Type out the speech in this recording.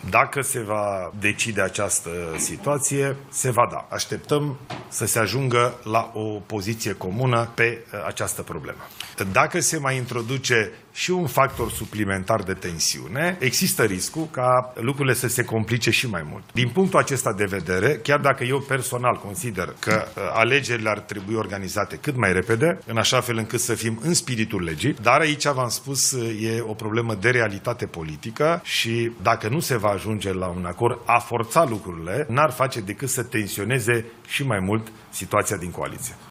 Dacă se va decide această situație, se va da. Așteptăm să se ajungă la o poziție comună pe această problemă. Dacă se mai introduce și un factor suplimentar de tensiune, există riscul ca lucrurile să se complice și mai mult. Din punctul acesta de vedere, chiar dacă eu personal consider că alegerile ar trebui organizate cât mai repede, în așa fel încât să fim în spiritul legii, dar aici, v-am spus, e o problemă de realitate politică și dacă nu se va ajunge la un acord, a forța lucrurile, n-ar face decât să tensioneze și mai mult situația din coaliție.